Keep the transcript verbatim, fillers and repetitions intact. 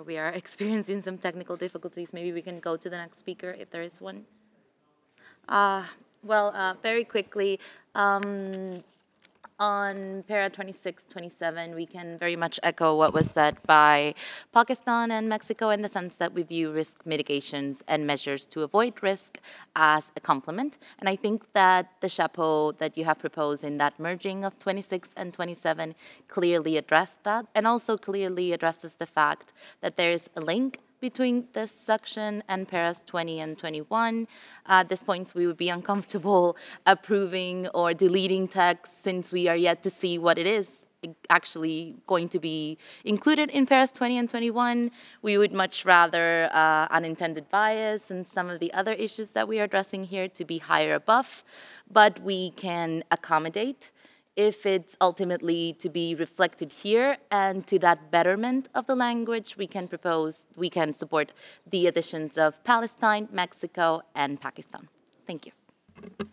we are experiencing some technical difficulties. Maybe we can go to the next speaker if there is one. Uh, well, uh, very quickly, um, on para twenty-six, twenty-seven, we can very much echo what was said by Pakistan and Mexico in the sense that we view risk mitigations and measures to avoid risk as a complement. And I think that the chapeau that you have proposed in that merging of twenty-six and twenty-seven clearly addressed that, and also clearly addresses the fact that there is a link between this section and paras twenty and twenty-one. At this point, we would be uncomfortable approving or deleting text since we are yet to see what it is actually going to be included in paras twenty and twenty-one. We would much rather uh, unintended bias and some of the other issues that we are addressing here to be higher above, but we can accommodate if it's ultimately to be reflected here and to that betterment of the language, we can propose, we can support the additions of Palestine, Mexico, and Pakistan. Thank you.